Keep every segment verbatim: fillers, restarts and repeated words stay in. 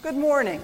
Good morning.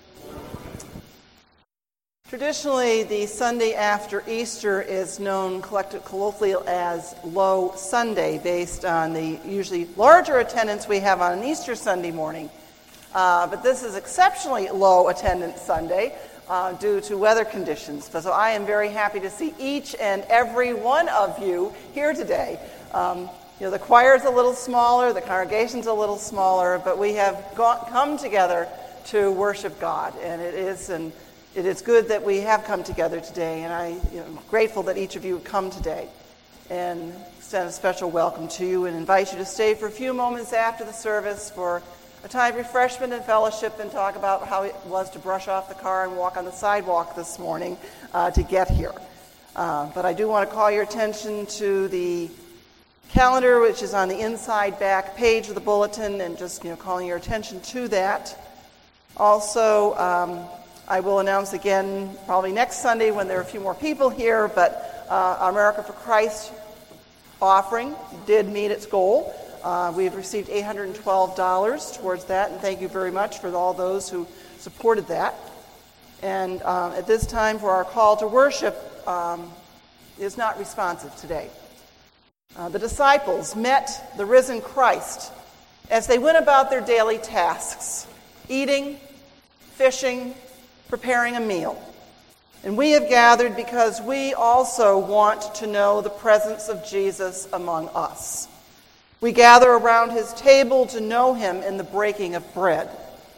Traditionally, the Sunday after Easter is known colloquially as Low Sunday, based on the usually larger attendance we have on an Easter Sunday morning. Uh, but this is exceptionally low attendance Sunday uh, due to weather conditions. So I am very happy to see each and every one of you here today. Um, you know, the choir's a little smaller, the congregation's a little smaller, but we have gone, come together to worship God, and it is an It is good that we have come together today, and I, you know, I'm grateful that each of you have come today, and extend a special welcome to you and invite you to stay for a few moments after the service for a time of refreshment and fellowship and talk about how it was to brush off the car and walk on the sidewalk this morning uh, to get here. Uh, but I do want to call your attention to the calendar, which is on the inside back page of the bulletin, and just you know calling your attention to that. Also, um, I will announce again probably next Sunday when there are a few more people here, but uh, our America for Christ offering did meet its goal. Uh, we've received eight hundred twelve dollars towards that, and thank you very much for all those who supported that. And um, at this time, for our call to worship um, is not responsive today. Uh, the disciples met the risen Christ as they went about their daily tasks, eating, fishing, preparing a meal. And we have gathered because we also want to know the presence of Jesus among us. We gather around his table to know him in the breaking of bread.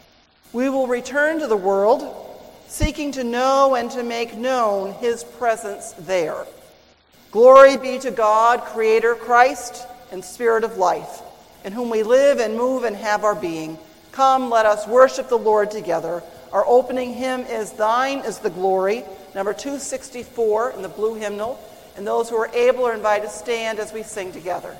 We will return to the world, seeking to know and to make known his presence there. Glory be to God, Creator, Christ, and Spirit of life, in whom we live and move and have our being. Come, let us worship the Lord together. Our opening hymn is Thine is the Glory, number two sixty-four in the blue hymnal. And those who are able are invited to stand as we sing together.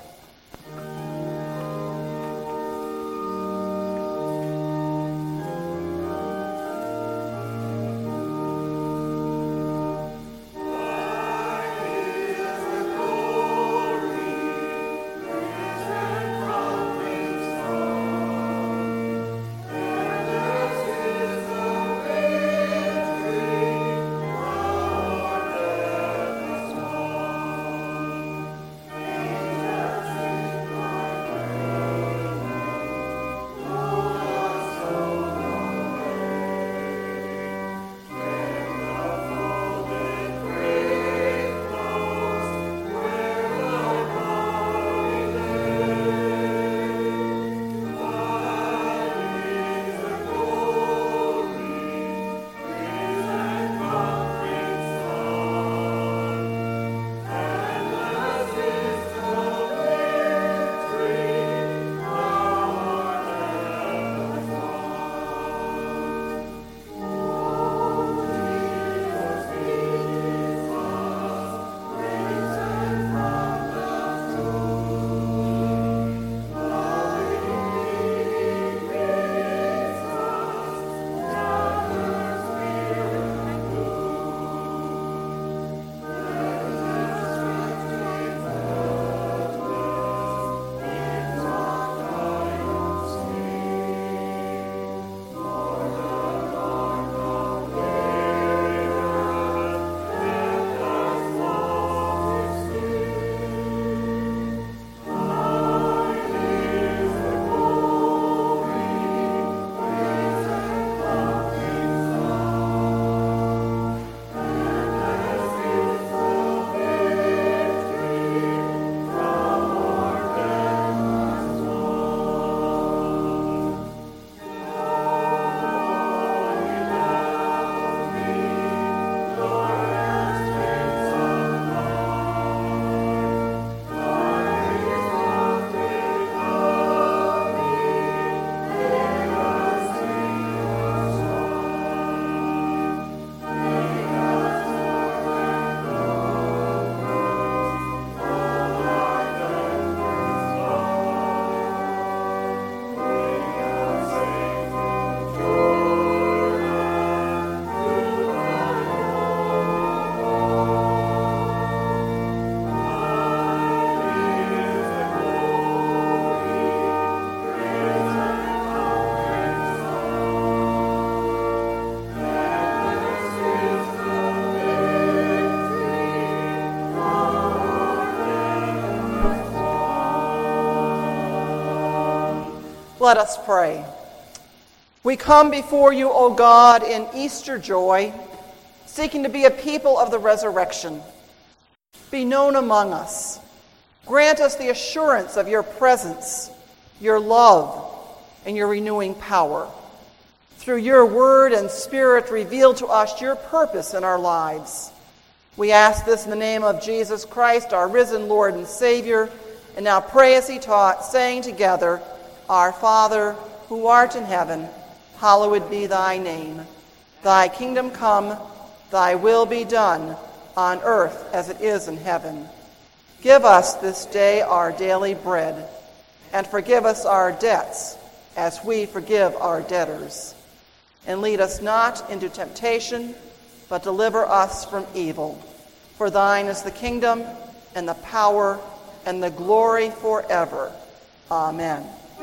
Let us pray. We come before you, O God, in Easter joy, seeking to be a people of the resurrection. Be known among us. Grant us the assurance of your presence, your love, and your renewing power. Through your word and spirit, reveal to us your purpose in our lives. We ask this in the name of Jesus Christ, our risen Lord and Savior, and now pray as he taught, saying together, Our Father, who art in heaven, hallowed be thy name. Thy kingdom come, thy will be done, on earth as it is in heaven. Give us this day our daily bread, and forgive us our debts, as we forgive our debtors. And lead us not into temptation, but deliver us from evil. For thine is the kingdom, and the power, and the glory forever. Amen.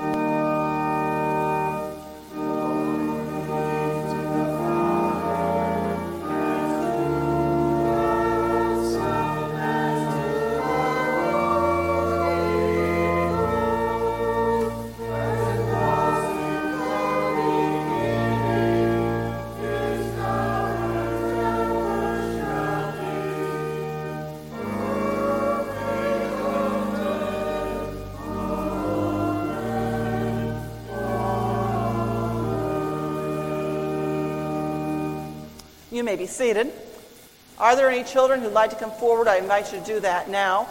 You may be seated. Are there any children who'd like to come forward? I invite you to do that now.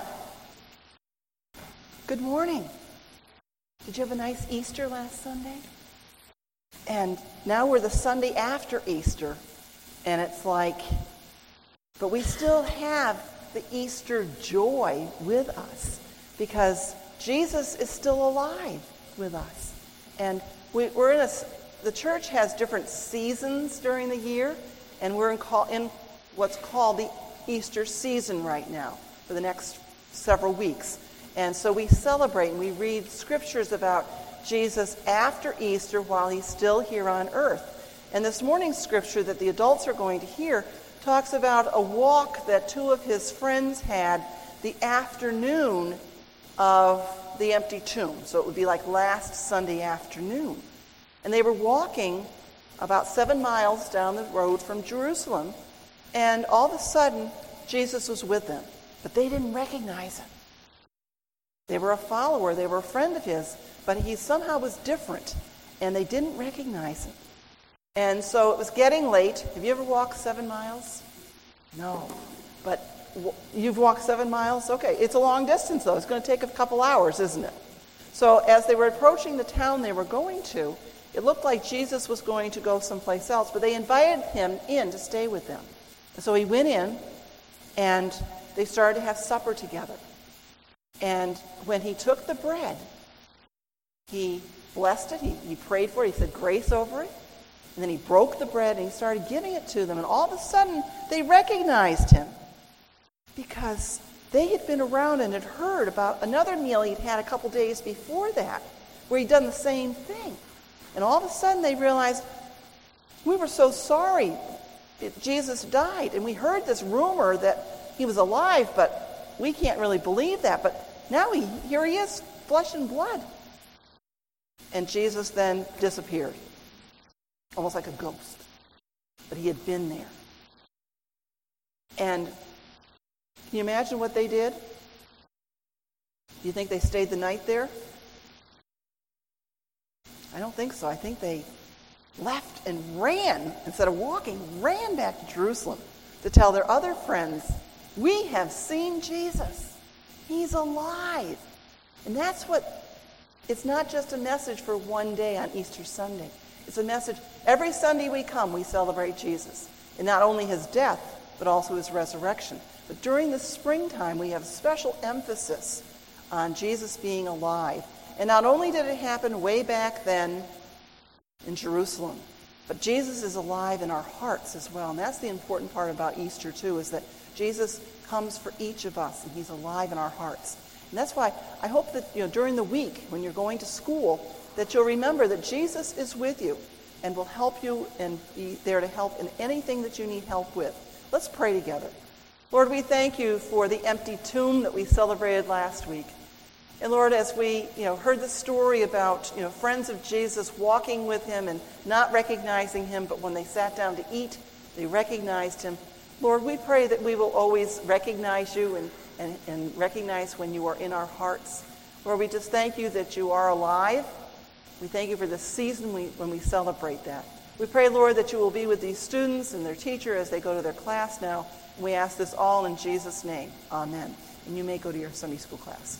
Good morning. Did you have a nice Easter last Sunday? And now we're the Sunday after Easter. And it's like, but we still have the Easter joy with us because Jesus is still alive with us. And we, we're in a, the church has different seasons during the year. And we're in, call, in what's called the Easter season right now for the next several weeks. And so we celebrate and we read scriptures about Jesus after Easter while he's still here on earth. And this morning's scripture that the adults are going to hear talks about a walk that two of his friends had the afternoon of the empty tomb. So it would be like last Sunday afternoon. And they were walking about seven miles down the road from Jerusalem, and all of a sudden, Jesus was with them. But they didn't recognize him. They were a follower, they were a friend of his, but he somehow was different, and they didn't recognize him. And so it was getting late. Have you ever walked seven miles? No. But you've walked seven miles? Okay, it's a long distance, though. It's going to take a couple hours, isn't it? So as they were approaching the town they were going to, it looked like Jesus was going to go someplace else, but they invited him in to stay with them. So he went in, and they started to have supper together. And when he took the bread, he blessed it, he, he prayed for it, he said grace over it, and then he broke the bread, and he started giving it to them, and all of a sudden, they recognized him because they had been around and had heard about another meal he'd had a couple days before that, where he'd done the same thing. And all of a sudden they realized, we were so sorry that Jesus died. And we heard this rumor that he was alive, but we can't really believe that. But now he, here he is, flesh and blood. And Jesus then disappeared, almost like a ghost. But he had been there. And can you imagine what they did? Do you think they stayed the night there? I don't think so. I think they left and ran, instead of walking, ran back to Jerusalem to tell their other friends, we have seen Jesus. He's alive. And that's what, it's not just a message for one day on Easter Sunday. It's a message, every Sunday we come, we celebrate Jesus. And not only his death, but also his resurrection. But during the springtime, we have special emphasis on Jesus being alive. And not only did it happen way back then in Jerusalem, but Jesus is alive in our hearts as well. And that's the important part about Easter, too, is that Jesus comes for each of us, and he's alive in our hearts. And that's why I hope that, you know, during the week, when you're going to school, that you'll remember that Jesus is with you and will help you and be there to help in anything that you need help with. Let's pray together. Lord, we thank you for the empty tomb that we celebrated last week. And Lord, as we, you know, heard the story about, you know, friends of Jesus walking with him and not recognizing him, but when they sat down to eat, they recognized him. Lord, we pray that we will always recognize you and, and, and recognize when you are in our hearts. Lord, we just thank you that you are alive. We thank you for the season we, when we celebrate that. We pray, Lord, that you will be with these students and their teacher as they go to their class now. We ask this all in Jesus' name. Amen. And you may go to your Sunday school class.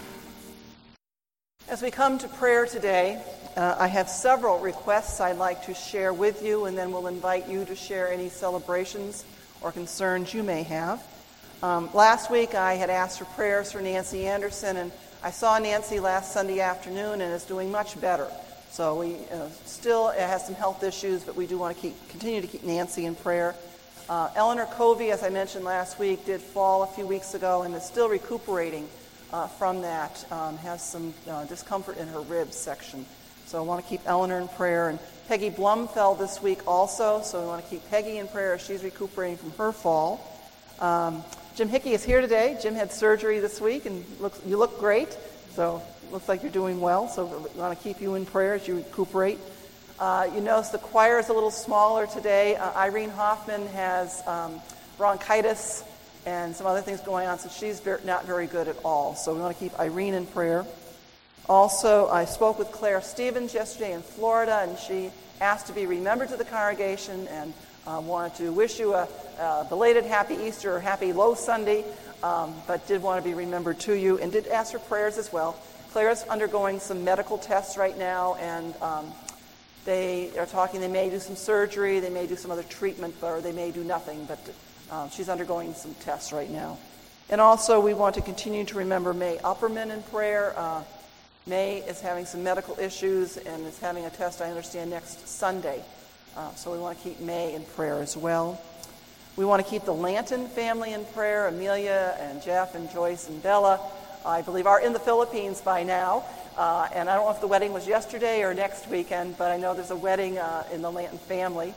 As we come to prayer today, uh, I have several requests I'd like to share with you, and then we'll invite you to share any celebrations or concerns you may have. Um, last week I had asked for prayers for Nancy Anderson, and I saw Nancy last Sunday afternoon and is doing much better. So we uh, still has some health issues, but we do want to keep continue to keep Nancy in prayer. Uh, Eleanor Covey, as I mentioned last week, did fall a few weeks ago and is still recuperating uh, from that. Um, has some uh, discomfort in her ribs section. So I want to keep Eleanor in prayer. And Peggy Blum fell this week also, so we want to keep Peggy in prayer as she's recuperating from her fall. Um, Jim Hickey is here today. Jim had surgery this week, and looks, you look great. So it looks like you're doing well. So we want to keep you in prayer as you recuperate. Uh, you notice the choir is a little smaller today. Uh, Irene Hoffman has um, bronchitis and some other things going on, so she's very, not very good at all. So we want to keep Irene in prayer. Also, I spoke with Claire Stevens yesterday in Florida, and she asked to be remembered to the congregation and uh, wanted to wish you a, a belated happy Easter or happy Low Sunday, um, but did want to be remembered to you and did ask for prayers as well. Claire's undergoing some medical tests right now, and um, they are talking they may do some surgery, they may do some other treatment, or they may do nothing, but um, she's undergoing some tests right now. And also, we want to continue to remember May Upperman in prayer. Uh, May is having some medical issues and is having a test, I understand, next Sunday. Uh, so we want to keep May in prayer as well. We want to keep the Lanton family in prayer. Amelia and Jeff and Joyce and Bella, I believe, are in the Philippines by now. Uh, and I don't know if the wedding was yesterday or next weekend, but I know there's a wedding uh, in the Lanton family.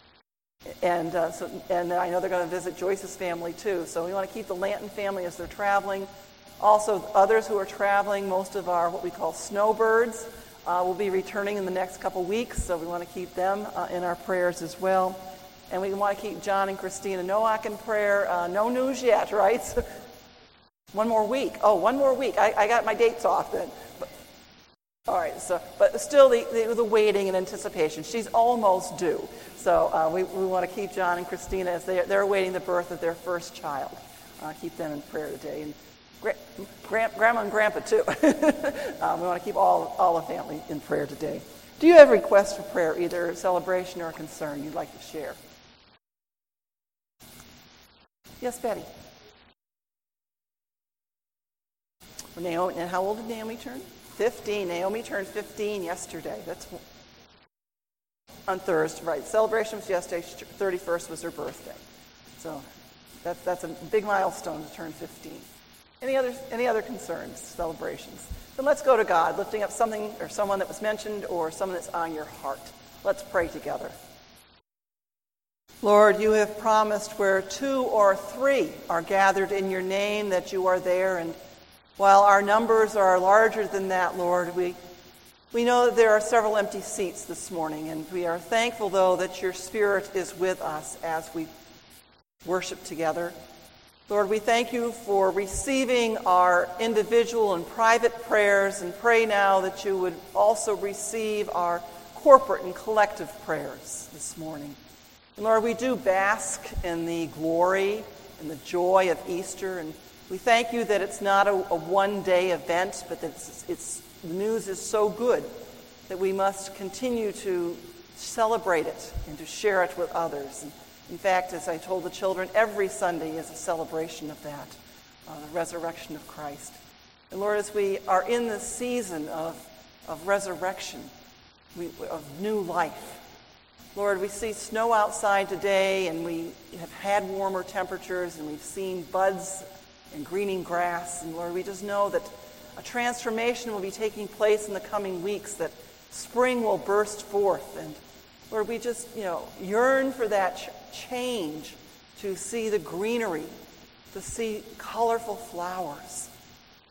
And uh, so, and I know they're going to visit Joyce's family too. So we want to keep the Lanton family as they're traveling. Also, others who are traveling, most of our what we call snowbirds, uh, will be returning in the next couple weeks. So we want to keep them uh, in our prayers as well. And we want to keep John and Christina Nowak in prayer. Uh, no news yet, right? One more week. Oh, one more week. I, I got my dates off then. But, all right. So, but still, the, the, the waiting and anticipation. She's almost due. So uh, we, we want to keep John and Christina as they, they're awaiting the birth of their first child. Uh, keep them in prayer today. And gra- gra- Grandma and Grandpa, too. um, we want to keep all, all the family in prayer today. Do you have requests for prayer, either a celebration or a concern you'd like to share? Yes, Betty. Naomi, and how old did Naomi turn? fifteen. Naomi turned fifteen yesterday. That's on Thursday, right? Celebration was yesterday. thirty-first was her birthday. So that's that's a big milestone to turn fifteen. Any other any other concerns, celebrations? Then let's go to God, lifting up something or someone that was mentioned or someone that's on your heart. Let's pray together. Lord, you have promised where two or three are gathered in your name that you are there. And while our numbers are larger than that, Lord, we we know that there are several empty seats this morning. And we are thankful, though, that your Spirit is with us as we worship together. Lord, we thank you for receiving our individual and private prayers, and pray now that you would also receive our corporate and collective prayers this morning. And Lord, we do bask in the glory and the joy of Easter, and we thank you that it's not a, a one-day event, but that it's, it's, the news is so good that we must continue to celebrate it and to share it with others. And in fact, as I told the children, every Sunday is a celebration of that, uh, the resurrection of Christ. And Lord, as we are in this season of, of resurrection, we, of new life, Lord, we see snow outside today, and we have had warmer temperatures, and we've seen buds and greening grass. And Lord, we just know that a transformation will be taking place in the coming weeks, that spring will burst forth. And Lord, we just, you know, yearn for that ch- change, to see the greenery, to see colorful flowers,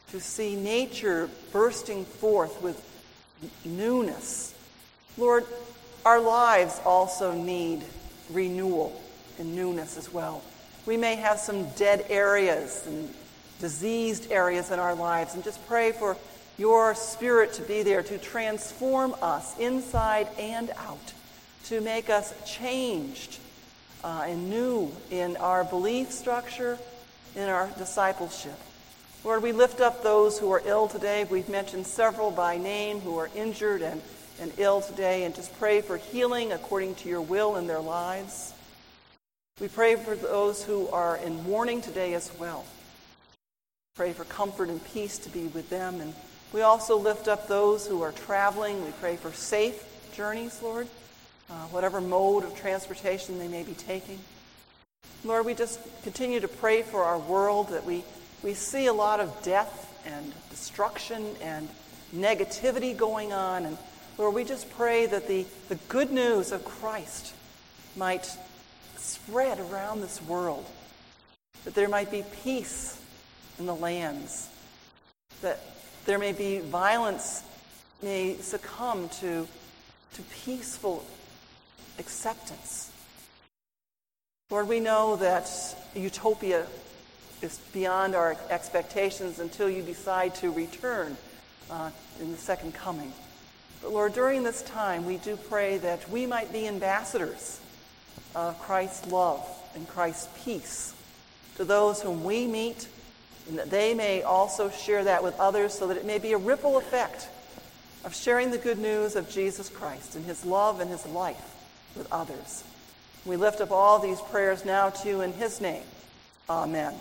to see nature bursting forth with newness. Lord, our lives also need renewal and newness as well. We may have some dead areas and diseased areas in our lives, and just pray for your Spirit to be there to transform us inside and out, to make us changed uh, and new in our belief structure, in our discipleship. Lord, we lift up those who are ill today. We've mentioned several by name who are injured and, and ill today, and just pray for healing according to your will in their lives. We pray for those who are in mourning today as well. Pray for comfort and peace to be with them. And we also lift up those who are traveling. We pray for safe journeys, Lord, uh, whatever mode of transportation they may be taking. Lord, we just continue to pray for our world, that we, we see a lot of death and destruction and negativity going on. And Lord, we just pray that the, the good news of Christ might spread around this world, that there might be peace in the lands, that there may be violence may succumb to, to peaceful acceptance. Lord, we know that utopia is beyond our expectations until you decide to return uh, in the second coming. But Lord, during this time, we do pray that we might be ambassadors of Christ's love and Christ's peace to those whom we meet, and that they may also share that with others, so that it may be a ripple effect of sharing the good news of Jesus Christ and his love and his life with others. We lift up all these prayers now to you in his name. Amen.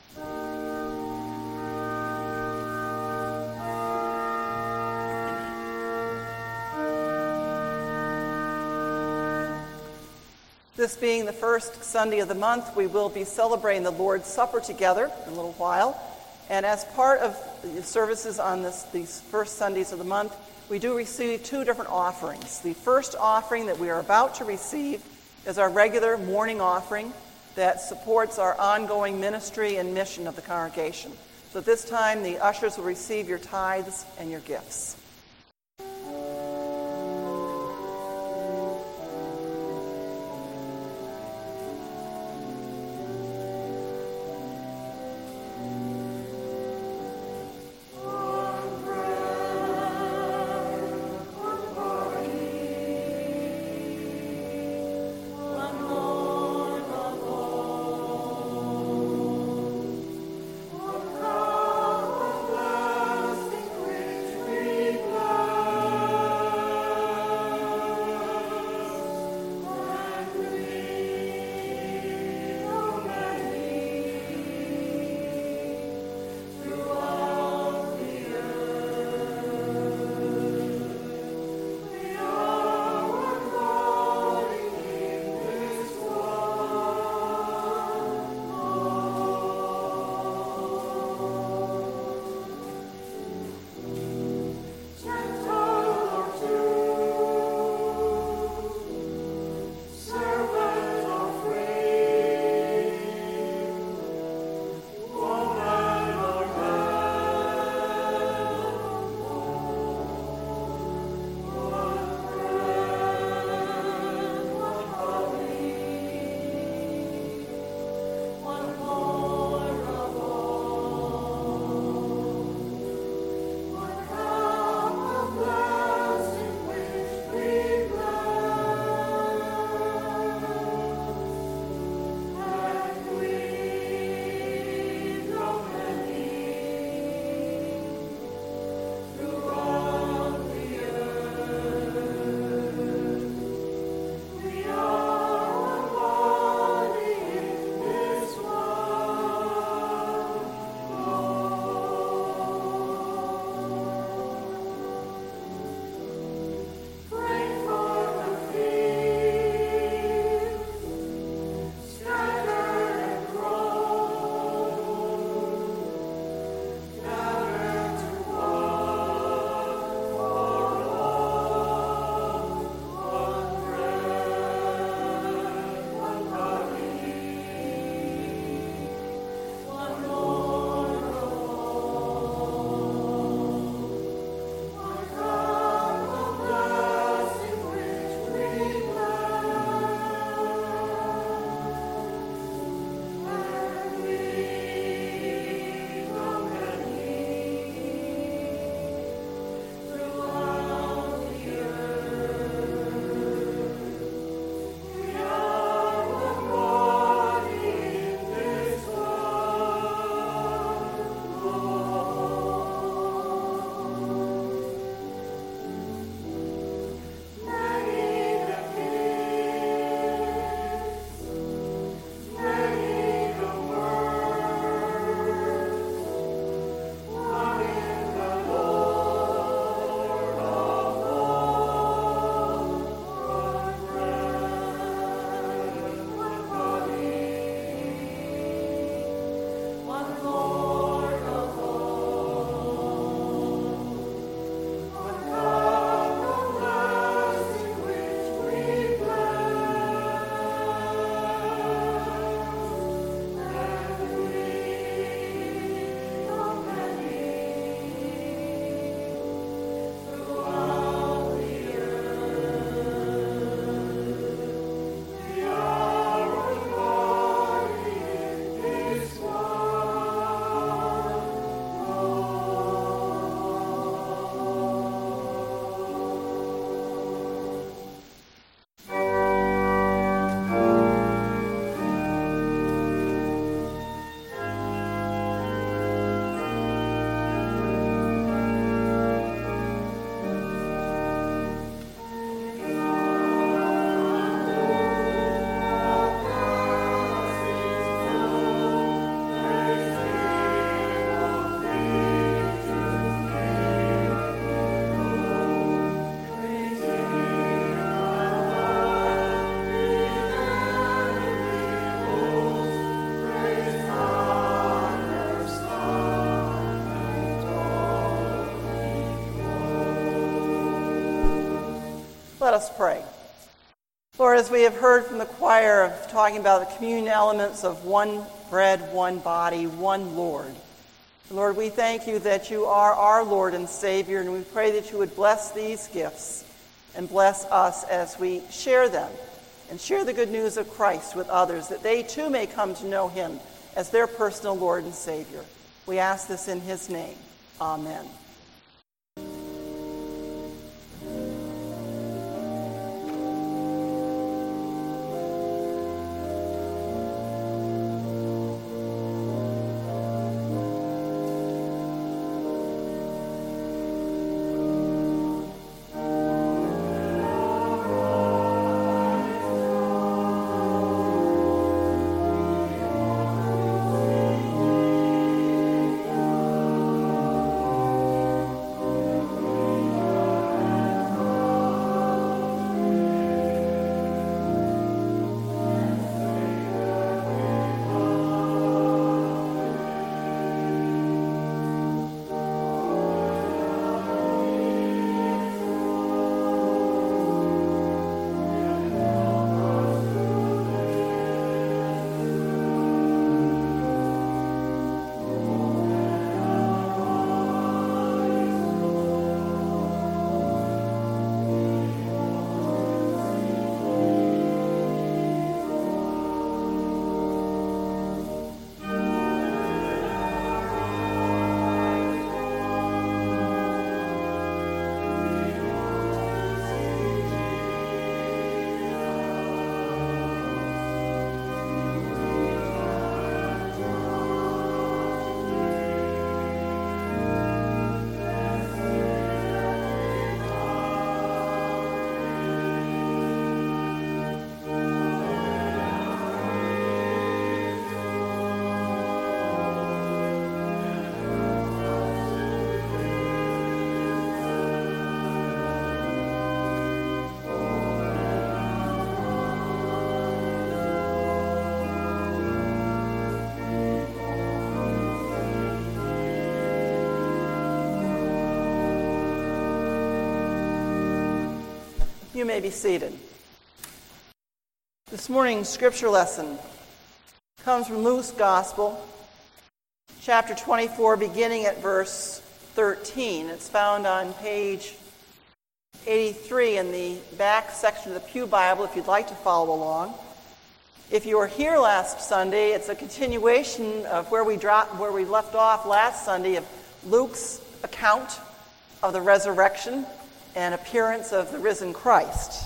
This being the first Sunday of the month, we will be celebrating the Lord's Supper together in a little while. And as part of the services on this, these first Sundays of the month, we do receive two different offerings. The first offering that we are about to receive is our regular morning offering that supports our ongoing ministry and mission of the congregation. So at this time, the ushers will receive your tithes and your gifts. Free Let us pray. Lord, as we have heard from the choir of talking about the communion elements of one bread, one body, one Lord, Lord, we thank you that you are our Lord and Savior, and we pray that you would bless these gifts and bless us as we share them and share the good news of Christ with others, that they too may come to know him as their personal Lord and Savior. We ask this in his name. Amen. You may be seated. This morning's scripture lesson comes from Luke's Gospel, chapter twenty-four, beginning at verse thirteen. It's found on page eighty-three in the back section of the Pew Bible, if you'd like to follow along. If you were here last Sunday, it's a continuation of where we dropped, where we left off last Sunday, of Luke's account of the resurrection and appearance of the risen Christ.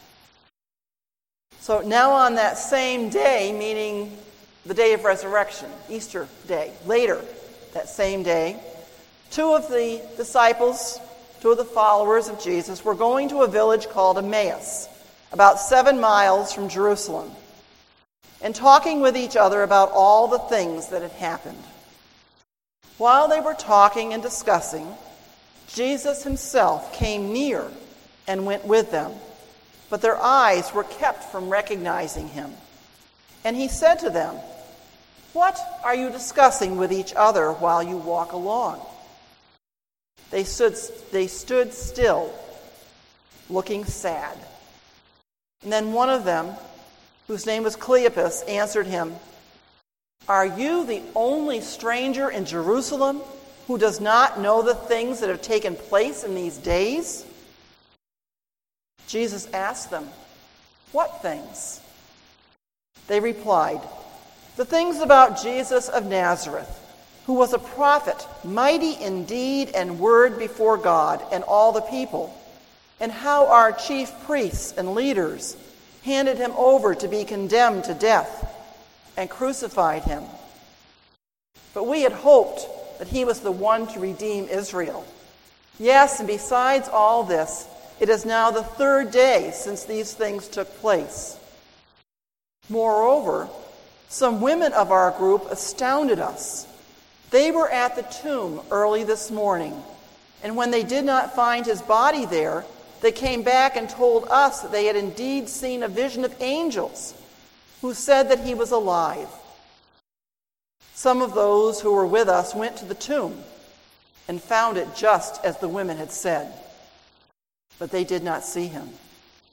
So now on that same day, meaning the day of resurrection, Easter day, later that same day, two of the disciples, two of the followers of Jesus, were going to a village called Emmaus, about seven miles from Jerusalem, and talking with each other about all the things that had happened. While they were talking and discussing, Jesus himself came near and went with them, but their eyes were kept from recognizing him. And he said to them, "What are you discussing with each other while you walk along?" They stood, they stood still, looking sad. And then one of them, whose name was Cleopas, answered him, "Are you the only stranger in Jerusalem who does not know the things that have taken place in these days?" Jesus asked them, "What things?" They replied, "The things about Jesus of Nazareth, who was a prophet, mighty in deed and word before God and all the people, and how our chief priests and leaders handed him over to be condemned to death and crucified him. But we had hoped that he was the one to redeem Israel. Yes, and besides all this, it is now the third day since these things took place. Moreover, some women of our group astounded us. They were at the tomb early this morning, and when they did not find his body there, they came back and told us that they had indeed seen a vision of angels who said that he was alive. Some of those who were with us went to the tomb and found it just as the women had said, but they did not see him."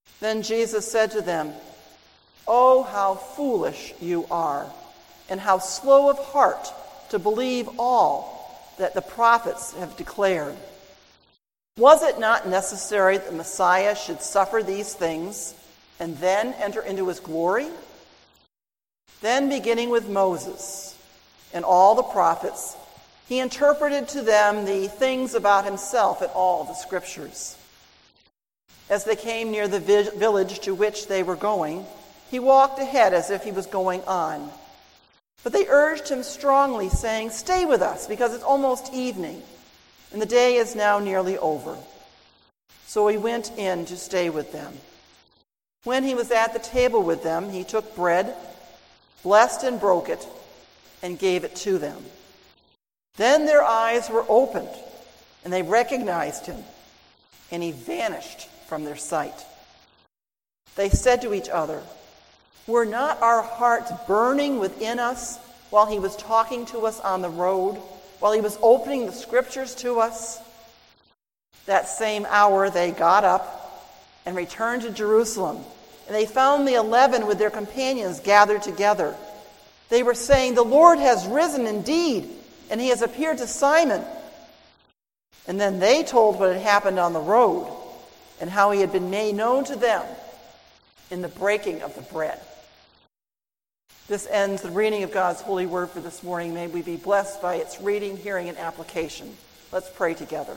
Then Jesus said to them, "Oh, how foolish you are, and how slow of heart to believe all that the prophets have declared. Was it not necessary that the Messiah should suffer these things and then enter into his glory?" Then, beginning with Moses and all the prophets, he interpreted to them the things about himself in all the scriptures. As they came near the vi- village to which they were going, he walked ahead as if he was going on. But they urged him strongly, saying, "Stay with us, because it's almost evening, and the day is now nearly over." So he went in to stay with them. When he was at the table with them, he took bread, blessed and broke it, and gave it to them. Then their eyes were opened, and they recognized him, and he vanished from their sight. They said to each other, "Were not our hearts burning within us while he was talking to us on the road, while he was opening the scriptures to us?" That same hour they got up and returned to Jerusalem, and they found the eleven with their companions gathered together. They were saying, "The Lord has risen indeed, and he has appeared to Simon." And then they told what had happened on the road, and how he had been made known to them in the breaking of the bread. This ends the reading of God's holy word for this morning. May we be blessed by its reading, hearing, and application. Let's pray together.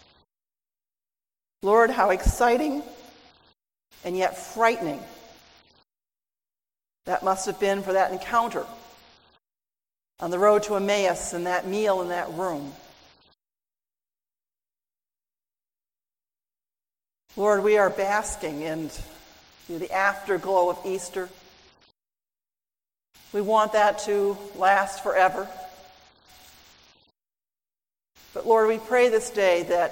Lord, how exciting and yet frightening that must have been for that encounter on the road to Emmaus, and that meal in that room. Lord, we are basking in the afterglow of Easter. We want that to last forever. But Lord, we pray this day that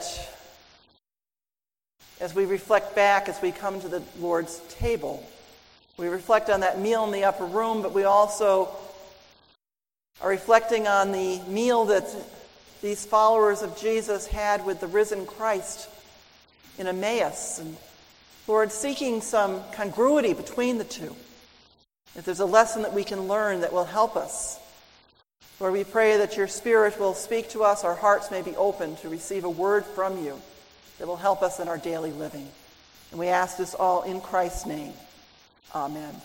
as we reflect back, as we come to the Lord's table, we reflect on that meal in the upper room, but we also are reflecting on the meal that these followers of Jesus had with the risen Christ in Emmaus. And Lord, seeking some congruity between the two. If there's a lesson that we can learn that will help us, Lord, we pray that your Spirit will speak to us, our hearts may be open to receive a word from you that will help us in our daily living. And we ask this all in Christ's name. Amen.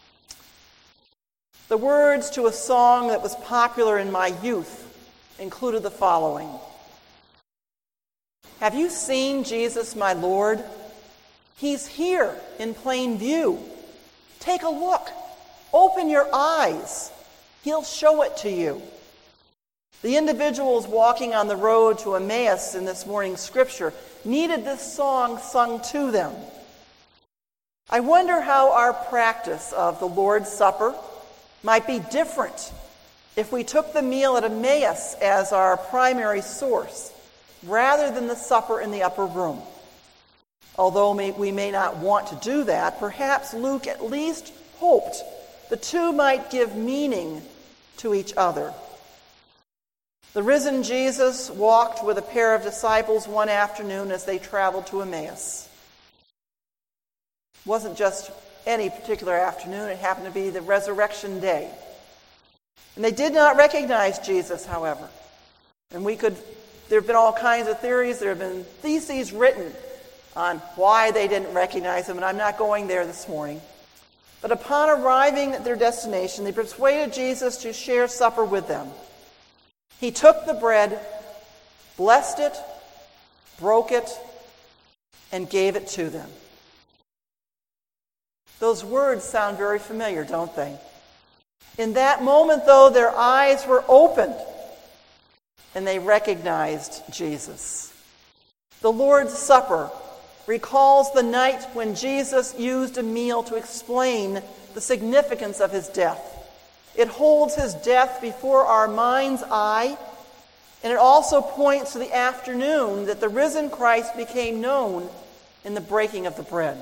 The words to a song that was popular in my youth included the following. "Have you seen Jesus, my Lord? He's here in plain view. Take a look. Open your eyes. He'll show it to you." The individuals walking on the road to Emmaus in this morning's scripture needed this song sung to them. I wonder how our practice of the Lord's Supper might be different if we took the meal at Emmaus as our primary source, rather than the supper in the upper room. Although we may not want to do that, perhaps Luke at least hoped the two might give meaning to each other. The risen Jesus walked with a pair of disciples one afternoon as they traveled to Emmaus. It wasn't just any particular afternoon, it happened to be the resurrection day. And they did not recognize Jesus, however. And we could, there have been all kinds of theories, there have been theses written on why they didn't recognize him, and I'm not going there this morning. But upon arriving at their destination, they persuaded Jesus to share supper with them. He took the bread, blessed it, broke it, and gave it to them. Those words sound very familiar, don't they? In that moment, though, their eyes were opened, and they recognized Jesus. The Lord's Supper recalls the night when Jesus used a meal to explain the significance of his death. It holds his death before our mind's eye, and it also points to the afternoon that the risen Christ became known in the breaking of the bread.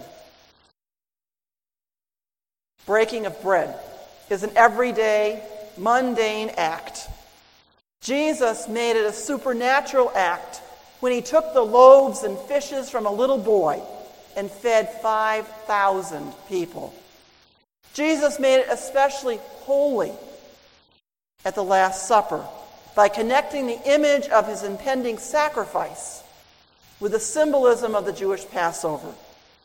Breaking of bread is an everyday, mundane act. Jesus made it a supernatural act when he took the loaves and fishes from a little boy and fed five thousand people. Jesus made it especially holy at the Last Supper by connecting the image of his impending sacrifice with the symbolism of the Jewish Passover.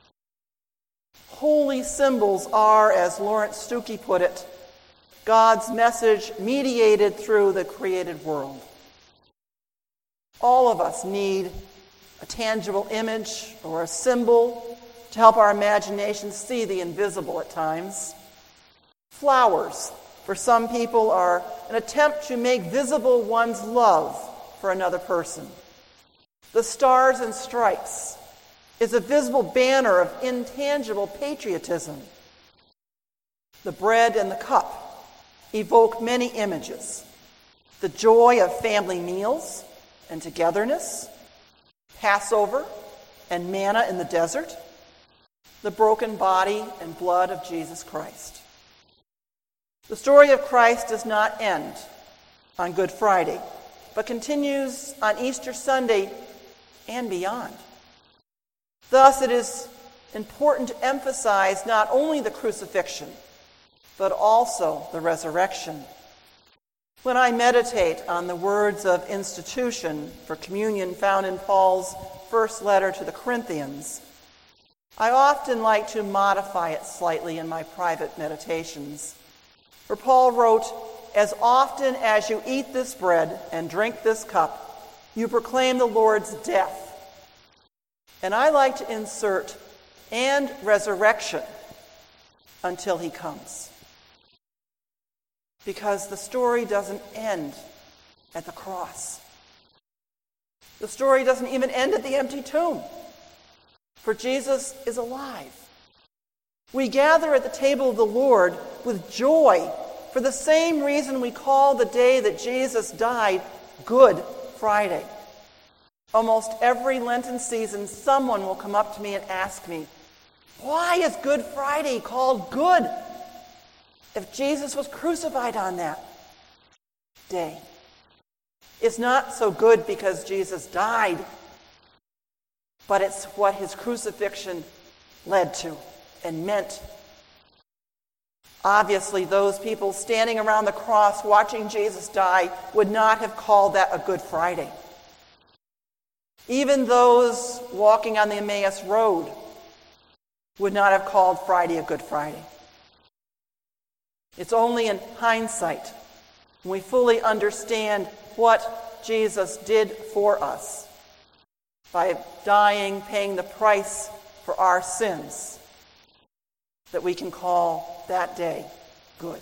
Holy symbols are, as Lawrence Stuckey put it, God's message mediated through the created world. All of us need a tangible image or a symbol to help our imagination see the invisible at times. Flowers, for some people, are an attempt to make visible one's love for another person. The Stars and Stripes is a visible banner of intangible patriotism. The bread and the cup evoke many images. The joy of family meals and togetherness, Passover and manna in the desert, the broken body and blood of Jesus Christ. The story of Christ does not end on Good Friday, but continues on Easter Sunday and beyond. Thus, it is important to emphasize not only the crucifixion, but also the resurrection. When I meditate on the words of institution for communion found in Paul's first letter to the Corinthians, I often like to modify it slightly in my private meditations. For Paul wrote, "As often as you eat this bread and drink this cup, you proclaim the Lord's death." And I like to insert, "and resurrection until he comes." Because the story doesn't end at the cross. The story doesn't even end at the empty tomb. For Jesus is alive. We gather at the table of the Lord with joy for the same reason we call the day that Jesus died Good Friday. Almost every Lenten season, someone will come up to me and ask me, "Why is Good Friday called good if Jesus was crucified on that day?" It's not so good because Jesus died, but it's what his crucifixion led to and meant. Obviously, those people standing around the cross watching Jesus die would not have called that a Good Friday. Even those walking on the Emmaus Road would not have called Friday a Good Friday. It's only in hindsight when we fully understand what Jesus did for us by dying, paying the price for our sins, that we can call that day good.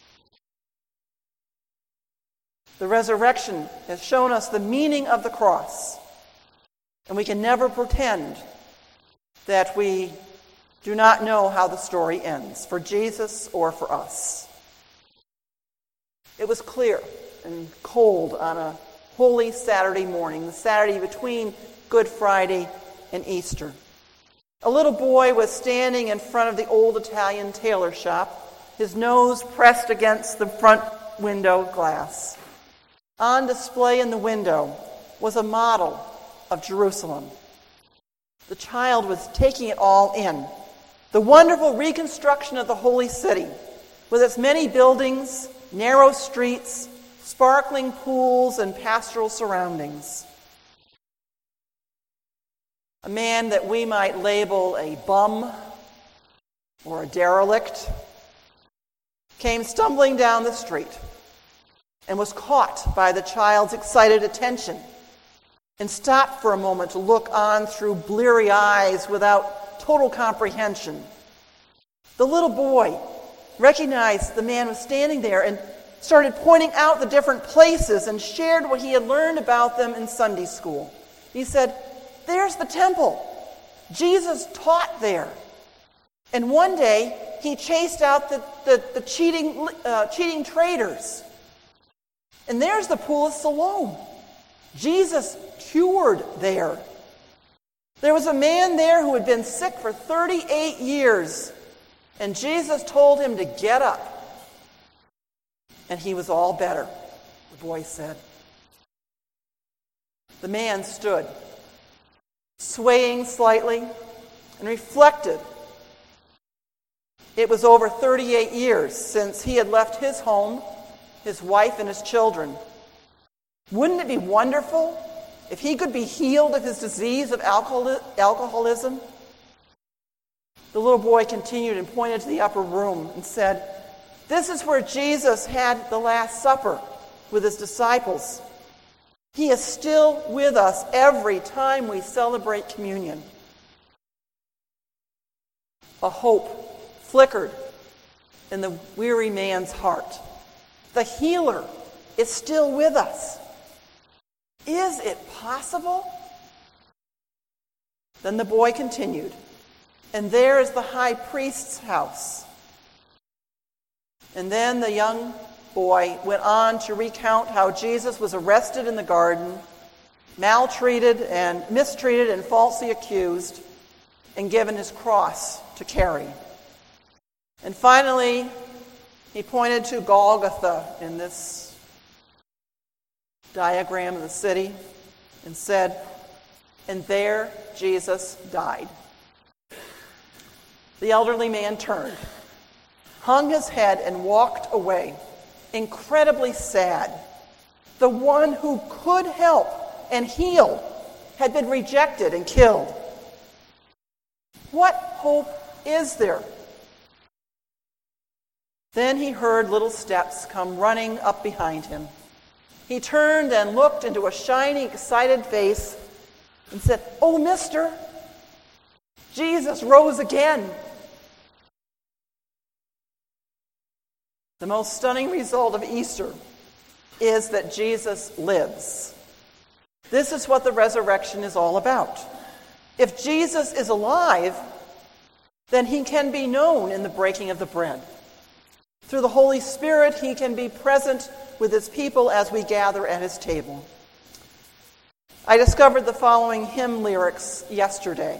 The resurrection has shown us the meaning of the cross, and we can never pretend that we do not know how the story ends, for Jesus or for us. It was clear and cold on a holy Saturday morning, the Saturday between Good Friday and Easter. A little boy was standing in front of the old Italian tailor shop, his nose pressed against the front window glass. On display in the window was a model of Jerusalem. The child was taking it all in. The wonderful reconstruction of the holy city, with its many buildings, narrow streets, sparkling pools, and pastoral surroundings. A man that we might label a bum or a derelict came stumbling down the street and was caught by the child's excited attention and stopped for a moment to look on through bleary eyes without total comprehension. The little boy recognized the man was standing there and started pointing out the different places and shared what he had learned about them in Sunday school. He said, "There's the temple. Jesus taught there. And one day he chased out the, the, the cheating, uh, cheating traders. And there's the pool of Siloam. Jesus cured there. There was a man there who had been sick for thirty-eight years, and Jesus told him to get up. And he was all better," the boy said. The man stood, swaying slightly, and reflected. It was over thirty-eight years since he had left his home, his wife, and his children. Wouldn't it be wonderful if he could be healed of his disease of alcoholism? The little boy continued and pointed to the upper room and said, "This is where Jesus had the Last Supper with his disciples. He is still with us every time we celebrate communion." A hope flickered in the weary man's heart. The healer is still with us. Is it possible? Then the boy continued, "And there is the high priest's house." And then the young boy went on to recount how Jesus was arrested in the garden, maltreated and mistreated and falsely accused, and given his cross to carry. And finally, he pointed to Golgotha in this diagram of the city and said, "And there Jesus died." The elderly man turned, hung his head, and walked away, incredibly sad. The one who could help and heal had been rejected and killed. What hope is there? Then he heard little steps come running up behind him. He turned and looked into a shiny, excited face and said, "Oh, mister, Jesus rose again." The most stunning result of Easter is that Jesus lives. This is what the resurrection is all about. If Jesus is alive, then he can be known in the breaking of the bread. Through the Holy Spirit, he can be present with his people as we gather at his table. I discovered the following hymn lyrics yesterday.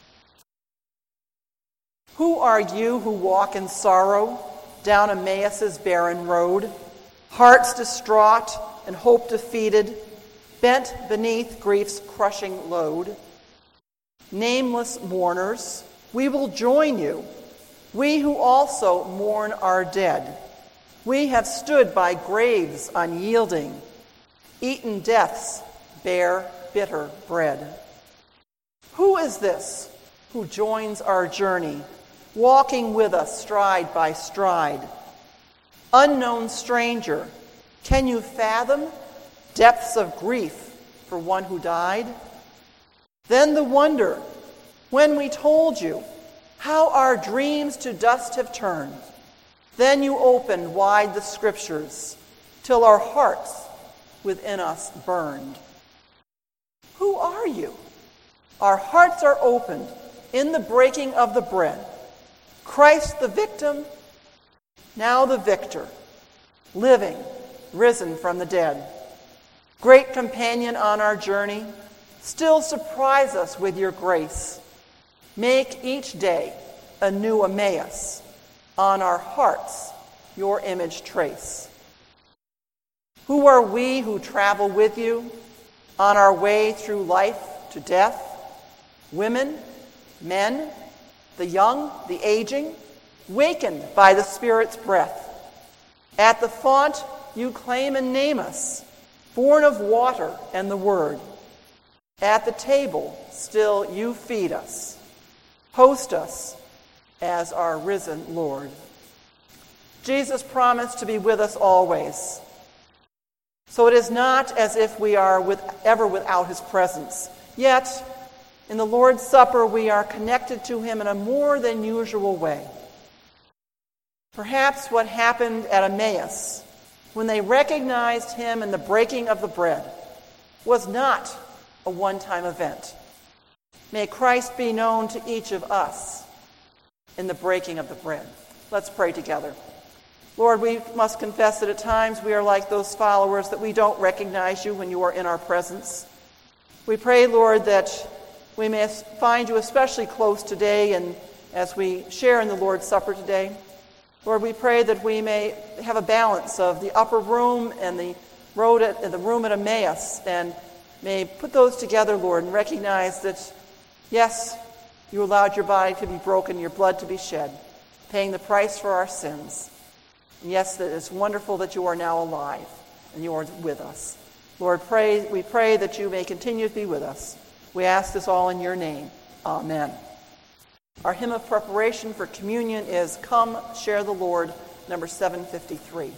"Who are you who walk in sorrow down Emmaus's barren road, hearts distraught and hope defeated, bent beneath grief's crushing load? Nameless mourners, we will join you, we who also mourn our dead. We have stood by graves unyielding, eaten death's bare, bitter bread. Who is this who joins our journey, walking with us stride by stride? Unknown stranger, can you fathom depths of grief for one who died? Then the wonder, when we told you how our dreams to dust have turned, then you opened wide the scriptures till our hearts within us burned. Who are you? Our hearts are opened in the breaking of the bread. Christ the victim, now the victor, living, risen from the dead. Great companion on our journey, still surprise us with your grace. Make each day a new Emmaus, on our hearts your image trace. Who are we who travel with you on our way through life to death? Women, men, the young, the aging, wakened by the Spirit's breath. At the font you claim and name us, born of water and the Word. At the table still you feed us, host us as our risen Lord. Jesus promised to be with us always. So it is not as if we are with, ever without his presence. Yet, in the Lord's Supper, we are connected to him in a more than usual way. Perhaps what happened at Emmaus, when they recognized him in the breaking of the bread, was not a one-time event. May Christ be known to each of us in the breaking of the bread. Let's pray together. Lord, we must confess that at times we are like those followers, that we don't recognize you when you are in our presence. We pray, Lord, that we may find you especially close today and as we share in the Lord's Supper today. Lord, we pray that we may have a balance of the upper room and the road at the room at Emmaus, and may put those together, Lord, and recognize that, yes, You allowed your body to be broken, your blood to be shed, paying the price for our sins. And yes, that it's wonderful that you are now alive and you are with us. Lord, pray, we pray that you may continue to be with us. We ask this all in your name. Amen. Our hymn of preparation for communion is Come, Share the Lord, number seven fifty-three.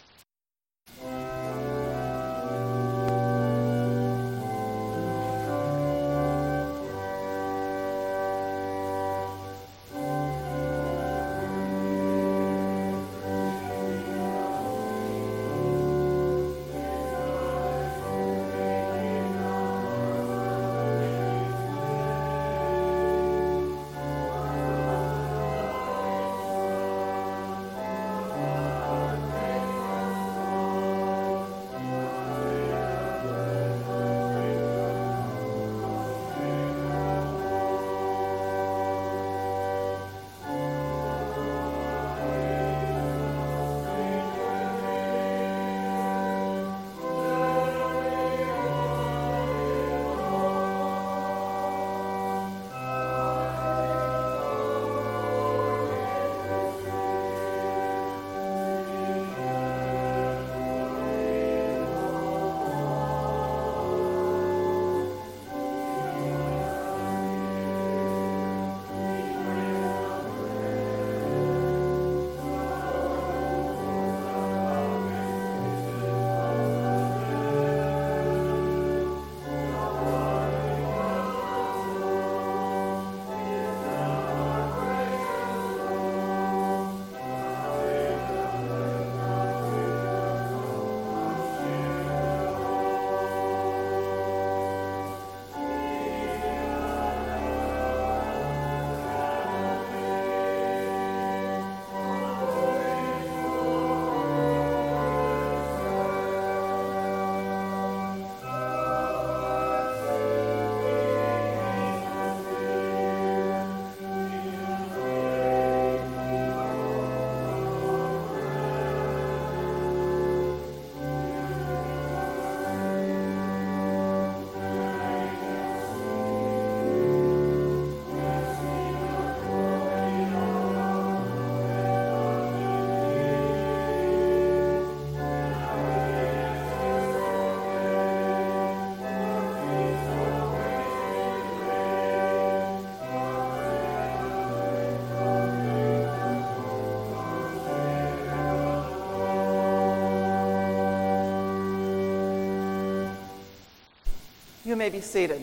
You may be seated.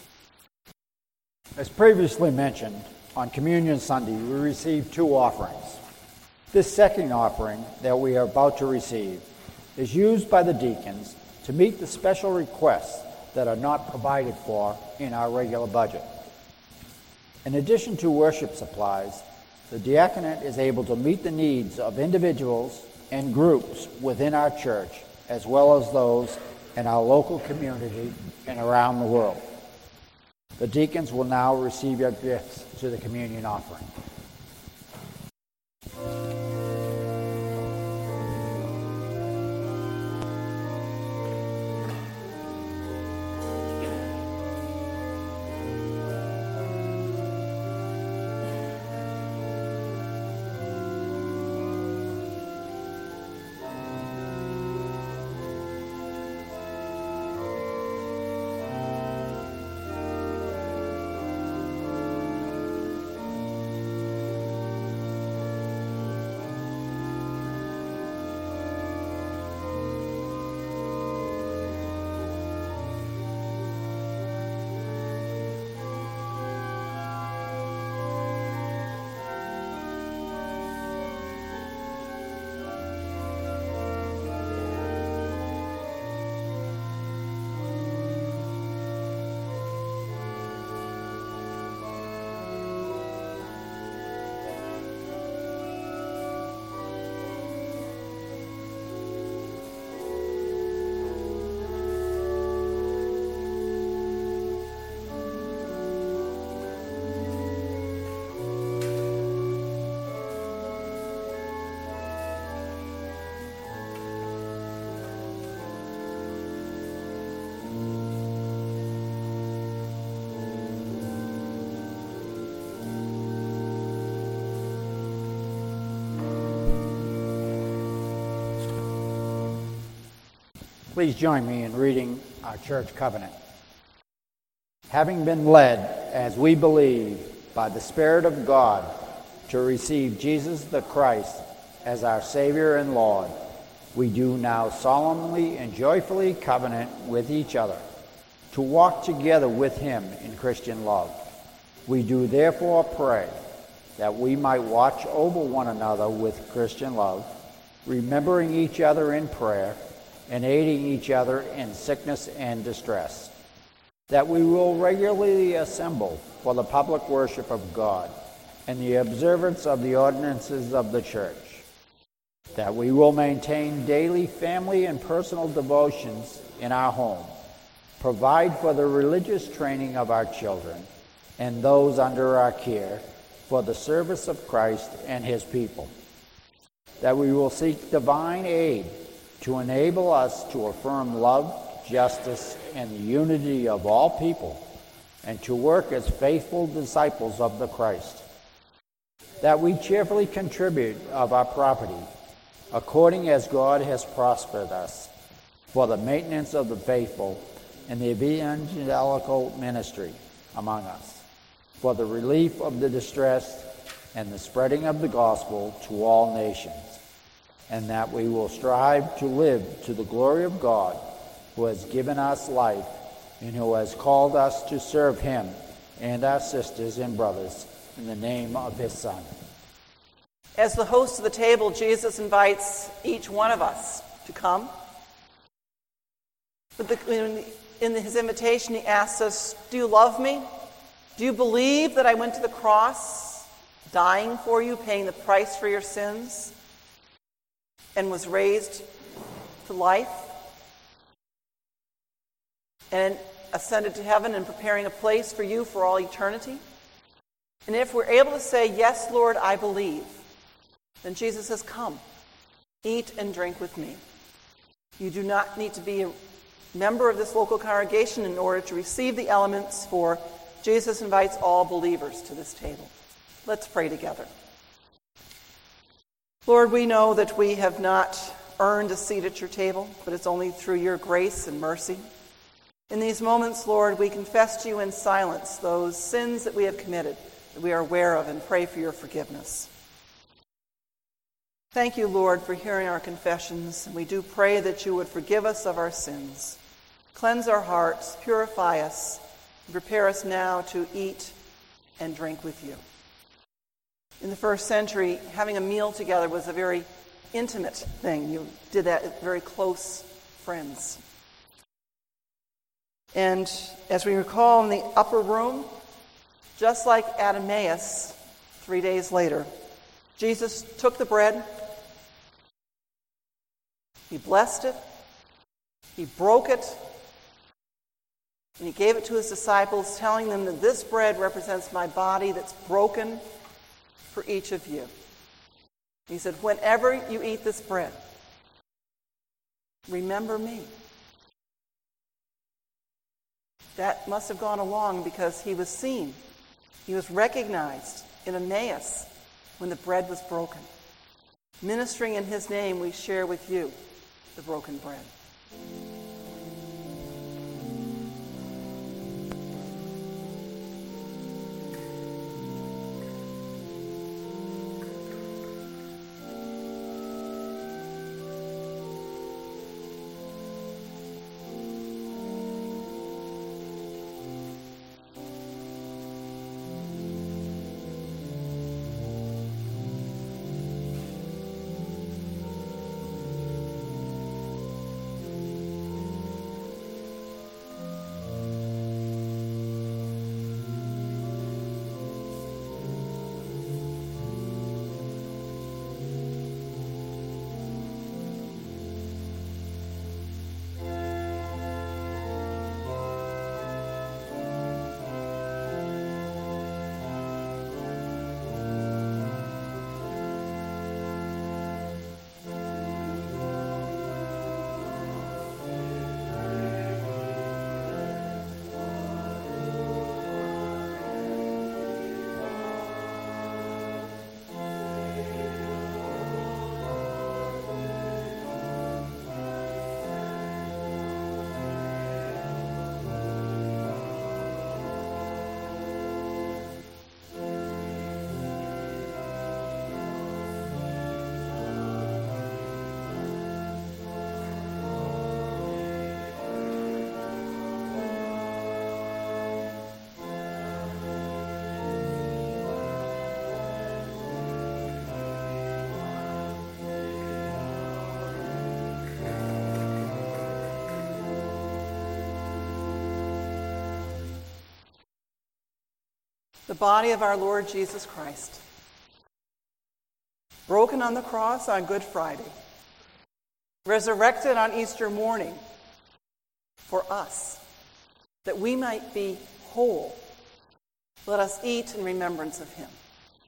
As previously mentioned, on Communion Sunday, we received two offerings. This second offering that we are about to receive is used by the deacons to meet the special requests that are not provided for in our regular budget. In addition to worship supplies, the diaconate is able to meet the needs of individuals and groups within our church, as well as those in our local community and around the world. The deacons will now receive your gifts to the communion offering. Please join me in reading our church covenant. Having been led, as we believe, by the Spirit of God to receive Jesus the Christ as our Savior and Lord, we do now solemnly and joyfully covenant with each other to walk together with him in Christian love. We do therefore pray that we might watch over one another with Christian love, remembering each other in prayer and aiding each other in sickness and distress, that we will regularly assemble for the public worship of God and the observance of the ordinances of the church, that we will maintain daily family and personal devotions in our home, provide for the religious training of our children and those under our care for the service of Christ and his people, that we will seek divine aid to enable us to affirm love, justice, and the unity of all people, and to work as faithful disciples of the Christ, that we cheerfully contribute of our property, according as God has prospered us, for the maintenance of the faithful and the evangelical ministry among us, for the relief of the distressed and the spreading of the gospel to all nations, and that we will strive to live to the glory of God, who has given us life and who has called us to serve him and our sisters and brothers in the name of his Son. As the host of the table, Jesus invites each one of us to come. But the, in his invitation, he asks us, do you love me? Do you believe that I went to the cross, dying for you, paying the price for your sins, and was raised to life, and ascended to heaven and preparing a place for you for all eternity? And if we're able to say, yes, Lord, I believe, then Jesus says, come, eat and drink with me. You do not need to be a member of this local congregation in order to receive the elements, for Jesus invites all believers to this table. Let's pray together. Lord, we know that we have not earned a seat at your table, but it's only through your grace and mercy. In these moments, Lord, we confess to you in silence those sins that we have committed, that we are aware of, and pray for your forgiveness. Thank you, Lord, for hearing our confessions, and we do pray that you would forgive us of our sins, cleanse our hearts, purify us, and prepare us now to eat and drink with you. In the first century, having a meal together was a very intimate thing. You did that with very close friends. And as we recall in the upper room, just like at Emmaus, three days later, Jesus took the bread, he blessed it, he broke it, and he gave it to his disciples, telling them that this bread represents my body that's broken for each of you. He said, whenever you eat this bread, remember me. That must have gone along because he was seen. He was recognized in Emmaus when the bread was broken. Ministering in his name, we share with you the broken bread. the body of our Lord Jesus Christ, broken on the cross on Good Friday, resurrected on Easter morning for us, that we might be whole. Let us eat in remembrance of him.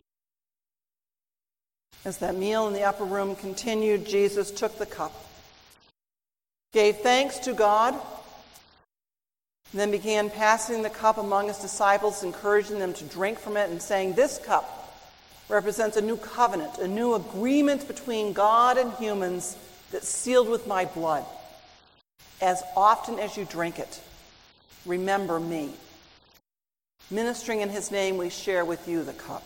As that meal in the upper room continued, Jesus took the cup, gave thanks to God, and then began passing the cup among his disciples, encouraging them to drink from it and saying, "This cup represents a new covenant, a new agreement between God and humans that's sealed with my blood. As often as you drink it, remember me." Ministering in his name, we share with you the cup.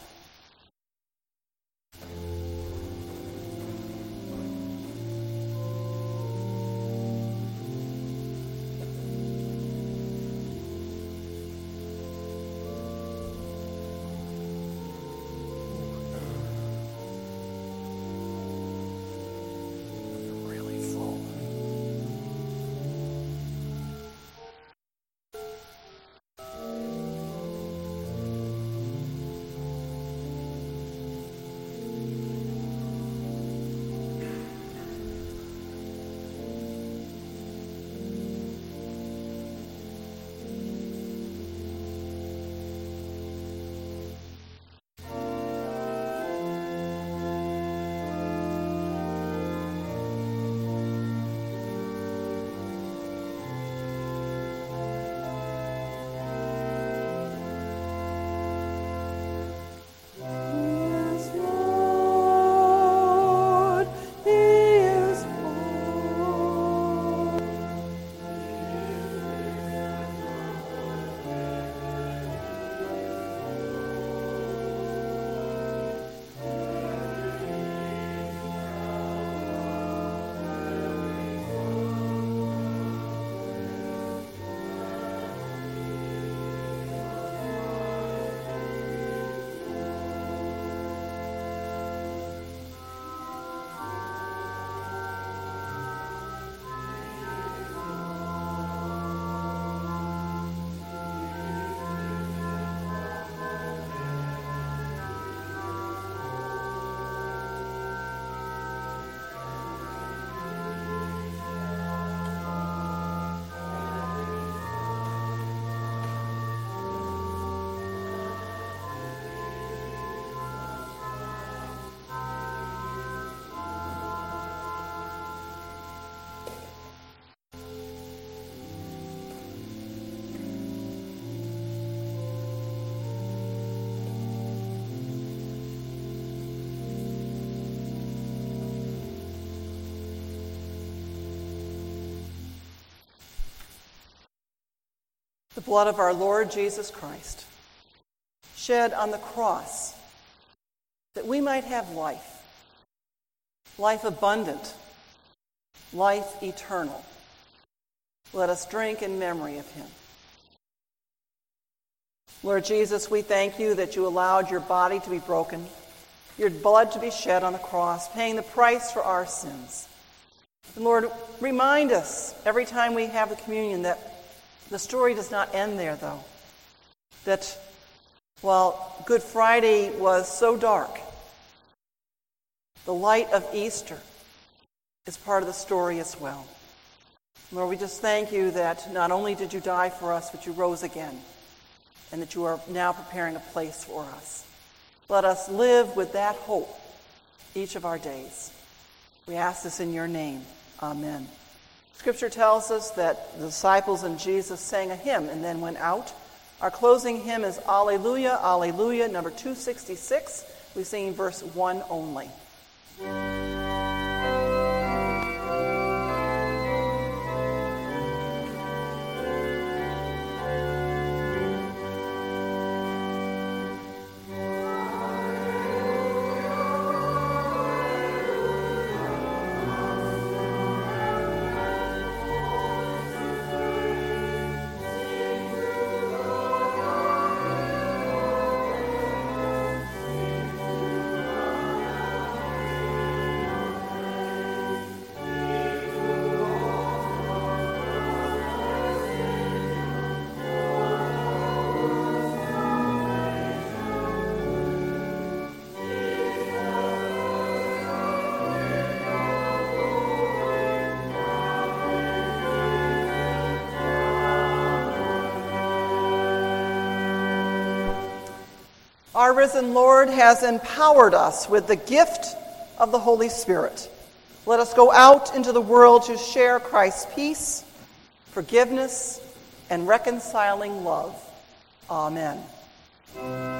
The blood of our Lord Jesus Christ, shed on the cross, that we might have life, life abundant, life eternal. Let us drink in memory of him. Lord Jesus, we thank you that you allowed your body to be broken, your blood to be shed on the cross, paying the price for our sins. And Lord, remind us every time we have the communion that the story does not end there, though. That while Good Friday was so dark, the light of Easter is part of the story as well. Lord, we just thank you that not only did you die for us, but you rose again, and that you are now preparing a place for us. Let us live with that hope each of our days. We ask this in your name. Amen. Scripture tells us that the disciples and Jesus sang a hymn and then went out. Our closing hymn is Alleluia, Alleluia, number two sixty-six. We sing verse one only. Our risen Lord has empowered us with the gift of the Holy Spirit. Let us go out into the world to share Christ's peace, forgiveness, and reconciling love. Amen.